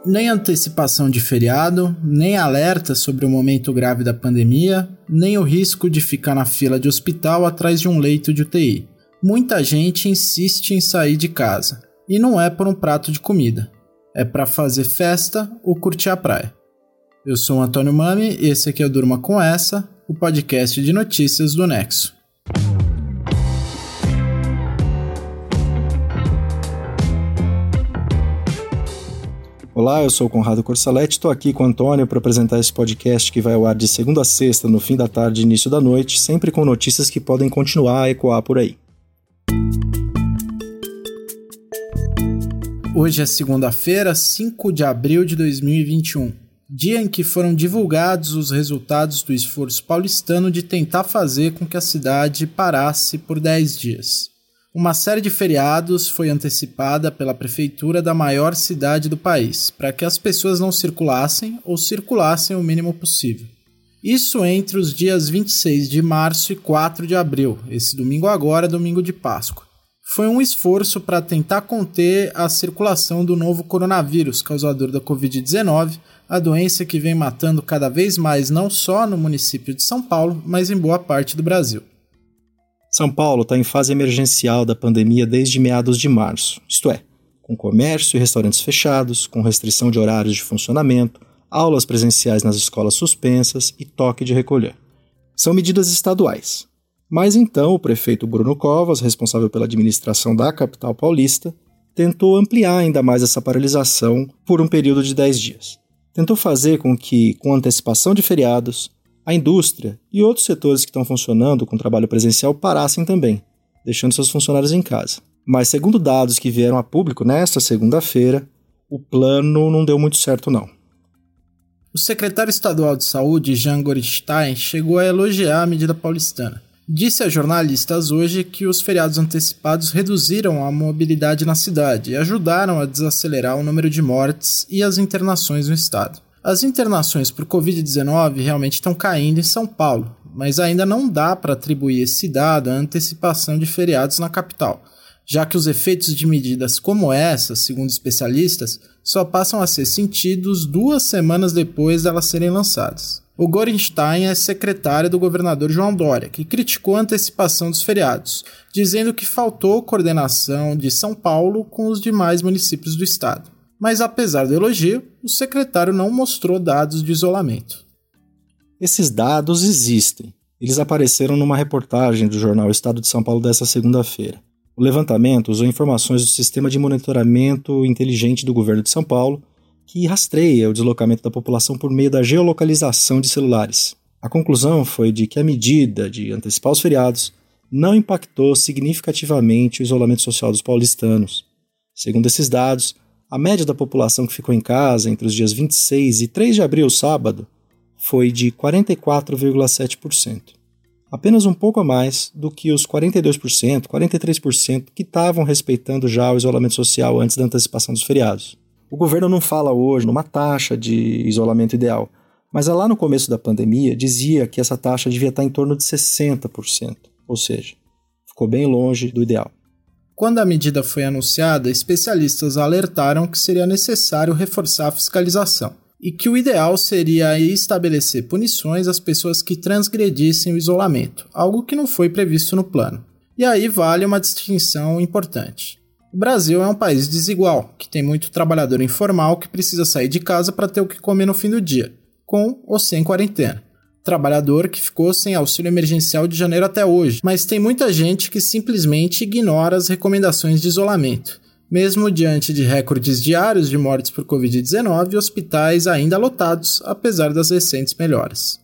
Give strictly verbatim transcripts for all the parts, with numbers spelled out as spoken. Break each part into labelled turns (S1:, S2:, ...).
S1: Nem antecipação de feriado, nem alerta sobre o momento grave da pandemia, nem o risco de ficar na fila de hospital atrás de um leito de U T I. Muita gente insiste em sair de casa, e não é por um prato de comida. É para fazer festa ou curtir a praia. Eu sou o Antônio Mami e esse aqui é o Durma Com Essa, o podcast de notícias do Nexo.
S2: Olá, eu sou o Conrado Corsaletti, estou aqui com o Antônio para apresentar esse podcast que vai ao ar de segunda a sexta, no fim da tarde e início da noite, sempre com notícias que podem continuar a ecoar por aí.
S1: Hoje é segunda-feira, cinco de abril de dois mil e vinte e um, dia em que foram divulgados os resultados do esforço paulistano de tentar fazer com que a cidade parasse por dez dias. Uma série de feriados foi antecipada pela prefeitura da maior cidade do país, para que as pessoas não circulassem ou circulassem o mínimo possível. Isso entre os dias vinte e seis de março e quatro de abril, esse domingo agora, domingo de Páscoa. Foi um esforço para tentar conter a circulação do novo coronavírus, causador da covid dezenove, a doença que vem matando cada vez mais não só no município de São Paulo, mas em boa parte do Brasil.
S2: São Paulo está em fase emergencial da pandemia desde meados de março, isto é, com comércio e restaurantes fechados, com restrição de horários de funcionamento, aulas presenciais nas escolas suspensas e toque de recolher. São medidas estaduais. Mas então o prefeito Bruno Covas, responsável pela administração da capital paulista, tentou ampliar ainda mais essa paralisação por um período de dez dias. Tentou fazer com que, com antecipação de feriados, a indústria e outros setores que estão funcionando com trabalho presencial parassem também, deixando seus funcionários em casa. Mas segundo dados que vieram a público nesta segunda-feira, o plano não deu muito certo não.
S1: O secretário estadual de saúde, Jean Gorenstein, chegou a elogiar a medida paulistana. Disse a jornalistas hoje que os feriados antecipados reduziram a mobilidade na cidade e ajudaram a desacelerar o número de mortes e as internações no estado. As internações por covid dezenove realmente estão caindo em São Paulo, mas ainda não dá para atribuir esse dado à antecipação de feriados na capital, já que os efeitos de medidas como essa, segundo especialistas, só passam a ser sentidos duas semanas depois delas serem lançadas. O Gorenstein é secretário do governador João Dória, que criticou a antecipação dos feriados, dizendo que faltou coordenação de São Paulo com os demais municípios do estado. Mas apesar do elogio, o secretário não mostrou dados de isolamento.
S2: Esses dados existem. Eles apareceram numa reportagem do jornal Estado de São Paulo desta segunda-feira. O levantamento usou informações do Sistema de Monitoramento Inteligente do Governo de São Paulo, que rastreia o deslocamento da população por meio da geolocalização de celulares. A conclusão foi de que a medida de antecipar os feriados não impactou significativamente o isolamento social dos paulistanos. Segundo esses dados, a média da população que ficou em casa entre os dias vinte e seis e três de abril, sábado, foi de quarenta e quatro vírgula sete por cento. Apenas um pouco a mais do que os quarenta e dois por cento, quarenta e três por cento que estavam respeitando já o isolamento social antes da antecipação dos feriados. O governo não fala hoje numa taxa de isolamento ideal, mas lá no começo da pandemia dizia que essa taxa devia estar em torno de sessenta por cento, ou seja, ficou bem longe do ideal.
S1: Quando a medida foi anunciada, especialistas alertaram que seria necessário reforçar a fiscalização e que o ideal seria estabelecer punições às pessoas que transgredissem o isolamento, algo que não foi previsto no plano. E aí vale uma distinção importante. O Brasil é um país desigual, que tem muito trabalhador informal que precisa sair de casa para ter o que comer no fim do dia, com ou sem quarentena. Trabalhador que ficou sem auxílio emergencial de janeiro até hoje, mas tem muita gente que simplesmente ignora as recomendações de isolamento, mesmo diante de recordes diários de mortes por covid dezenove e hospitais ainda lotados, apesar das recentes melhoras.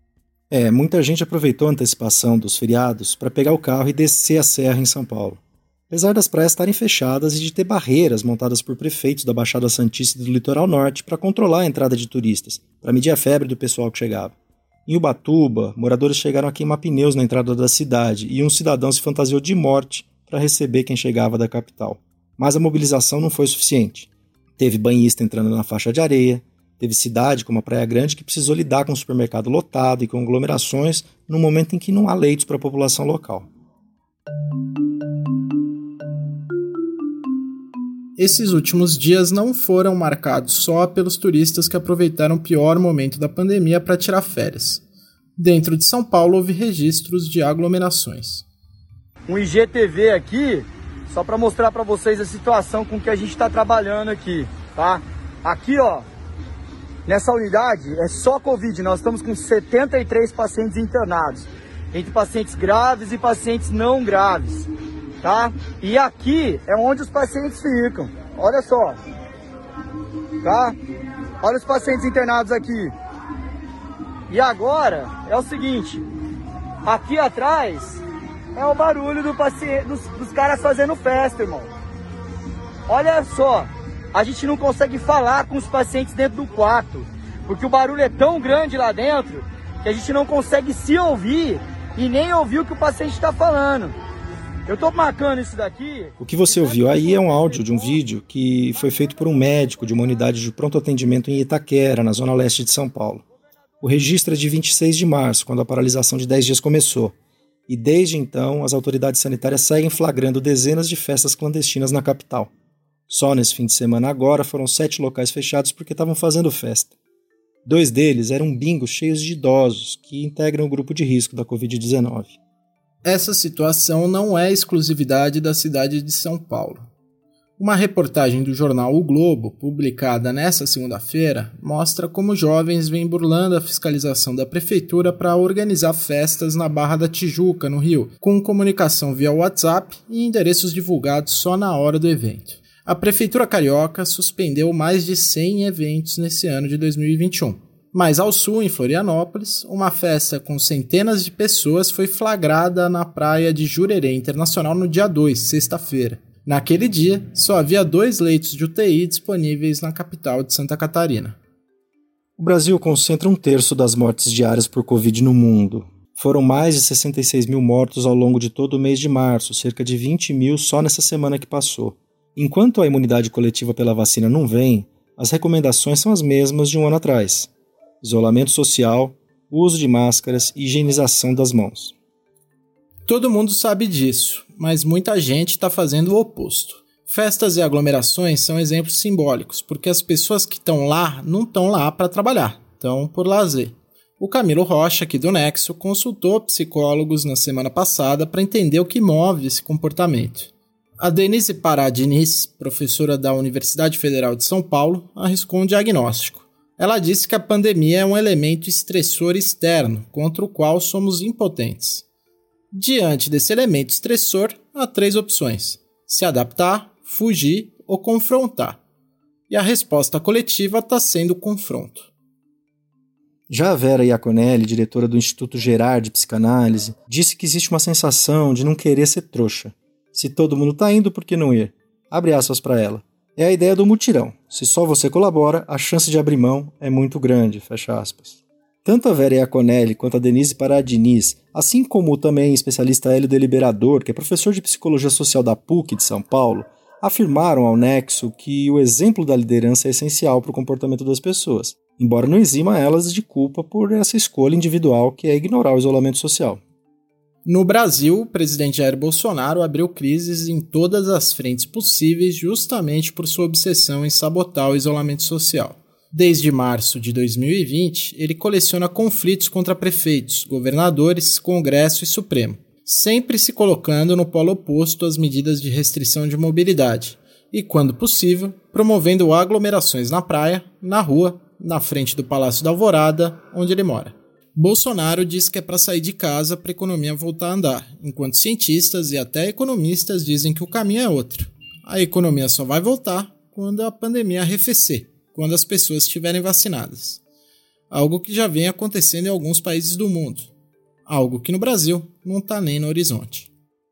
S2: É, muita gente aproveitou a antecipação dos feriados para pegar o carro e descer a serra em São Paulo. Apesar das praias estarem fechadas e de ter barreiras montadas por prefeitos da Baixada Santista e do Litoral Norte para controlar a entrada de turistas, para medir a febre do pessoal que chegava. Em Ubatuba, moradores chegaram a queimar pneus na entrada da cidade e um cidadão se fantasiou de morte para receber quem chegava da capital. Mas a mobilização não foi suficiente. Teve banhista entrando na faixa de areia, teve cidade como a Praia Grande que precisou lidar com o supermercado lotado e com aglomerações no momento em que não há leitos para a população local.
S1: Esses últimos dias não foram marcados só pelos turistas que aproveitaram o pior momento da pandemia para tirar férias. Dentro de São Paulo houve registros de aglomerações.
S3: Um I G T V aqui, só para mostrar para vocês a situação com que a gente está trabalhando aqui, tá? Aqui, ó, nessa unidade é só Covid, nós estamos com setenta e três pacientes internados, entre pacientes graves e pacientes não graves, tá? E aqui é onde os pacientes ficam, olha só, tá? Olha os pacientes internados aqui. E agora é o seguinte, aqui atrás é o barulho do paciente, dos, dos caras fazendo festa, irmão. Olha só, a gente não consegue falar com os pacientes dentro do quarto, porque o barulho é tão grande lá dentro que a gente não consegue se ouvir e nem ouvir o que o paciente está falando. Eu tô marcando isso daqui...
S2: O que você ouviu aí é um áudio de um vídeo que foi feito por um médico de uma unidade de pronto atendimento em Itaquera, na zona leste de São Paulo. O registro é de vinte e seis de março, quando a paralisação de dez dias começou. E desde então, as autoridades sanitárias seguem flagrando dezenas de festas clandestinas na capital. Só nesse fim de semana agora foram sete locais fechados porque estavam fazendo festa. Dois deles eram bingos cheios de idosos, que integram o grupo de risco da covid dezenove.
S1: Essa situação não é exclusividade da cidade de São Paulo. Uma reportagem do jornal O Globo, publicada nesta segunda-feira, mostra como jovens vêm burlando a fiscalização da prefeitura para organizar festas na Barra da Tijuca, no Rio, com comunicação via WhatsApp e endereços divulgados só na hora do evento. A prefeitura carioca suspendeu mais de cem eventos nesse ano de dois mil e vinte e um. Mais ao sul, em Florianópolis, uma festa com centenas de pessoas foi flagrada na praia de Jurerê Internacional no dia dois, sexta-feira. Naquele dia, só havia dois leitos de U T I disponíveis na capital de Santa Catarina.
S2: O Brasil concentra um terço das mortes diárias por Covid no mundo. Foram mais de sessenta e seis mil mortos ao longo de todo o mês de março, cerca de vinte mil só nessa semana que passou. Enquanto a imunidade coletiva pela vacina não vem, as recomendações são as mesmas de um ano atrás. Isolamento social, uso de máscaras e higienização das mãos.
S1: Todo mundo sabe disso, mas muita gente está fazendo o oposto. Festas e aglomerações são exemplos simbólicos, porque as pessoas que estão lá não estão lá para trabalhar, estão por lazer. O Camilo Rocha, aqui do Nexo, consultou psicólogos na semana passada para entender o que move esse comportamento. A Denise Pará Diniz, professora da Universidade Federal de São Paulo, arriscou um diagnóstico. Ela disse que a pandemia é um elemento estressor externo, contra o qual somos impotentes. Diante desse elemento estressor, há três opções: se adaptar, fugir ou confrontar. E a resposta coletiva está sendo o confronto.
S2: Já a Vera Iaconelli, diretora do Instituto Gerard de Psicanálise, disse que existe uma sensação de não querer ser trouxa. Se todo mundo está indo, por que não ir? Abre aspas para ela. É a ideia do mutirão. Se só você colabora, a chance de abrir mão é muito grande, fecha aspas. Tanto a Vera Iaconelli quanto a Denise Pará Diniz, assim como também o especialista Hélio Deliberador, que é professor de Psicologia Social da P U C de São Paulo, afirmaram ao Nexo que o exemplo da liderança é essencial para o comportamento das pessoas, embora não exima elas de culpa por essa escolha individual que é ignorar o isolamento social.
S1: No Brasil, o presidente Jair Bolsonaro abriu crises em todas as frentes possíveis justamente por sua obsessão em sabotar o isolamento social. Desde março de dois mil e vinte, ele coleciona conflitos contra prefeitos, governadores, Congresso e Supremo, sempre se colocando no polo oposto às medidas de restrição de mobilidade e, quando possível, promovendo aglomerações na praia, na rua, na frente do Palácio da Alvorada, onde ele mora. Bolsonaro diz que é para sair de casa para a economia voltar a andar, enquanto cientistas e até economistas dizem que o caminho é outro. A economia só vai voltar quando a pandemia arrefecer, quando as pessoas estiverem vacinadas. Algo que já vem acontecendo em alguns países do mundo. Algo que no Brasil não está nem no horizonte.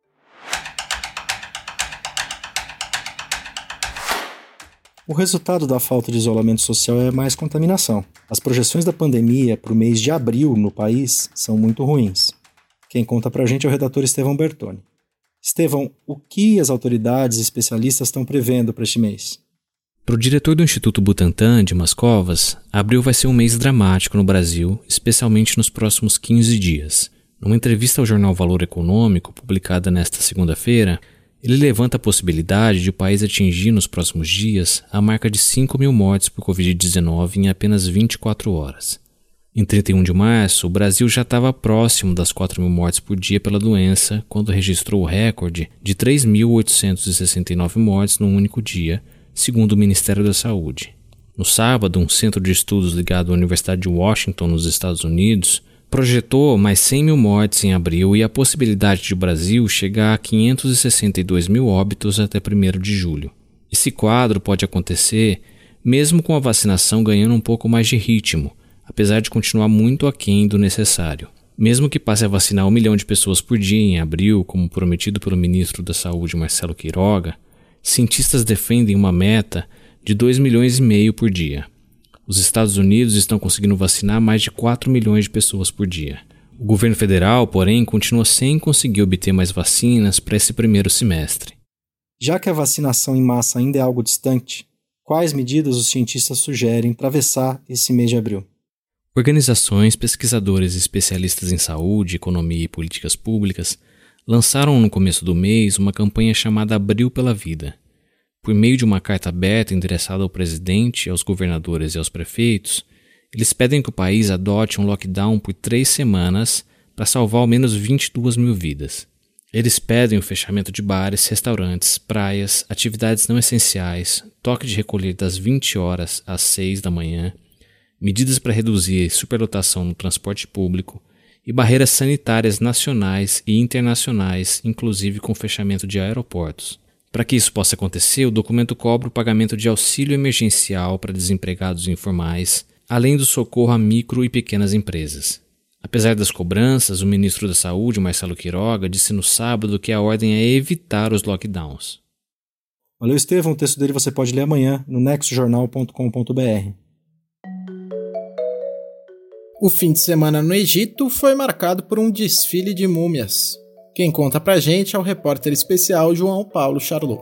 S2: O resultado da falta de isolamento social é mais contaminação. As projeções da pandemia para o mês de abril no país são muito ruins. Quem conta pra gente é o redator Estevão Bertoni. Estevão, o que as autoridades e especialistas estão prevendo para este mês?
S4: Para o diretor do Instituto Butantan, Dimas Covas, abril vai ser um mês dramático no Brasil, especialmente nos próximos quinze dias. Numa entrevista ao jornal Valor Econômico, publicada nesta segunda-feira, Ele levanta a possibilidade de o país atingir nos próximos dias a marca de cinco mil mortes por covid dezenove em apenas vinte e quatro horas. Em trinta e um de março, o Brasil já estava próximo das quatro mil mortes por dia pela doença, quando registrou o recorde de três mil oitocentos e sessenta e nove mortes num único dia, segundo o Ministério da Saúde. No sábado, um centro de estudos ligado à Universidade de Washington, nos Estados Unidos, projetou mais cem mil mortes em abril e a possibilidade de o Brasil chegar a quinhentos e sessenta e dois mil óbitos até primeiro de julho. Esse quadro pode acontecer mesmo com a vacinação ganhando um pouco mais de ritmo, apesar de continuar muito aquém do necessário. Mesmo que passe a vacinar um milhão de pessoas por dia em abril, como prometido pelo ministro da Saúde Marcelo Queiroga, cientistas defendem uma meta de dois milhões e meio por dia. Os Estados Unidos estão conseguindo vacinar mais de quatro milhões de pessoas por dia. O governo federal, porém, continua sem conseguir obter mais vacinas para esse primeiro semestre.
S2: Já que a vacinação em massa ainda é algo distante, quais medidas os cientistas sugerem para atravessar esse mês de abril?
S4: Organizações, pesquisadores e especialistas em saúde, economia e políticas públicas lançaram no começo do mês uma campanha chamada Abril pela Vida. Por meio de uma carta aberta endereçada ao presidente, aos governadores e aos prefeitos, eles pedem que o país adote um lockdown por três semanas para salvar ao menos vinte e duas mil vidas. Eles pedem o fechamento de bares, restaurantes, praias, atividades não essenciais, toque de recolher das vinte horas às seis da manhã, medidas para reduzir superlotação no transporte público e barreiras sanitárias nacionais e internacionais, inclusive com fechamento de aeroportos. Para que isso possa acontecer, o documento cobra o pagamento de auxílio emergencial para desempregados informais, além do socorro a micro e pequenas empresas. Apesar das cobranças, o ministro da Saúde, Marcelo Queiroga, disse no sábado que a ordem é evitar os lockdowns.
S2: Valeu, Estevão. O texto dele você pode ler amanhã no nexo jornal ponto com ponto b r.
S1: O fim de semana no Egito foi marcado por um desfile de múmias. Quem conta pra gente é o repórter especial João Paulo Charlot.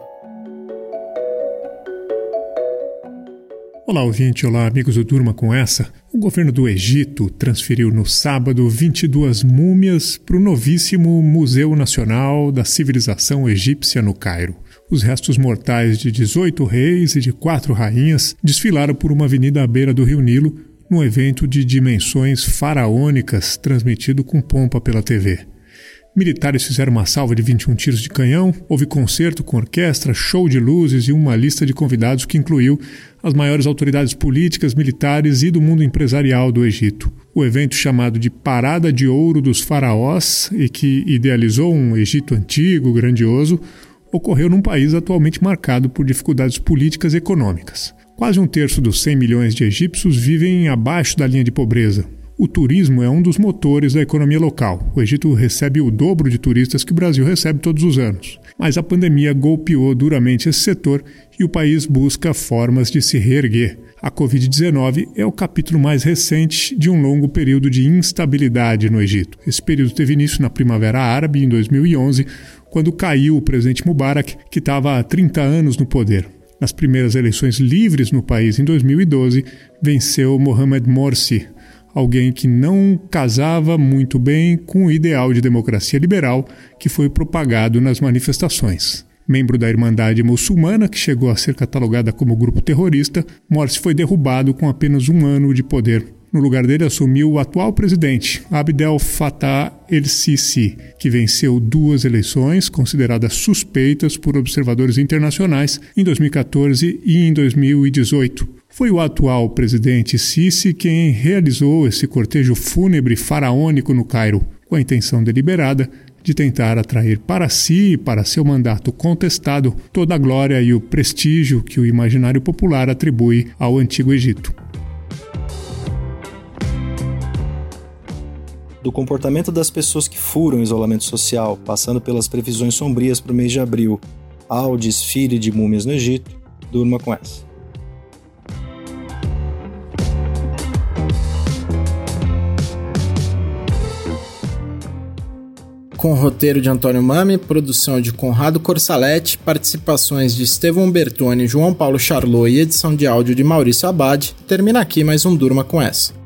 S5: Olá, ouvinte, olá, amigos do Durma com Essa. O governo do Egito transferiu no sábado vinte e duas múmias para o novíssimo Museu Nacional da Civilização Egípcia no Cairo. Os restos mortais de dezoito reis e de quatro rainhas desfilaram por uma avenida à beira do Rio Nilo num evento de dimensões faraônicas transmitido com pompa pela T V. Militares fizeram uma salva de vinte e um tiros de canhão, houve concerto com orquestra, show de luzes e uma lista de convidados que incluiu as maiores autoridades políticas, militares e do mundo empresarial do Egito. O evento, chamado de Parada de Ouro dos Faraós e que idealizou um Egito antigo, grandioso, ocorreu num país atualmente marcado por dificuldades políticas e econômicas. Quase um terço dos cem milhões de egípcios vivem abaixo da linha de pobreza. O turismo é um dos motores da economia local. O Egito recebe o dobro de turistas que o Brasil recebe todos os anos. Mas a pandemia golpeou duramente esse setor e o país busca formas de se reerguer. A covid dezenove é o capítulo mais recente de um longo período de instabilidade no Egito. Esse período teve início na Primavera Árabe, em dois mil e onze, quando caiu o presidente Mubarak, que estava há trinta anos no poder. Nas primeiras eleições livres no país, em dois mil e doze, venceu Mohamed Morsi, alguém que não casava muito bem com o ideal de democracia liberal que foi propagado nas manifestações. Membro da Irmandade Muçulmana, que chegou a ser catalogada como grupo terrorista, Morsi foi derrubado com apenas um ano de poder. No lugar dele assumiu o atual presidente, Abdel Fattah el-Sisi, que venceu duas eleições consideradas suspeitas por observadores internacionais em dois mil e quatorze e em dois mil e dezoito. Foi o atual presidente Sisi quem realizou esse cortejo fúnebre faraônico no Cairo, com a intenção deliberada de tentar atrair para si e para seu mandato contestado toda a glória e o prestígio que o imaginário popular atribui ao Antigo Egito.
S2: Do comportamento das pessoas que furam o isolamento social, passando pelas previsões sombrias para o mês de abril, ao desfile de múmias no Egito, durma com essa.
S1: Com roteiro de Antônio Mami, produção de Conrado Corsaletti, participações de Estevão Bertoni, João Paulo Charlot e edição de áudio de Maurício Abad, termina aqui mais um Durma com Essa.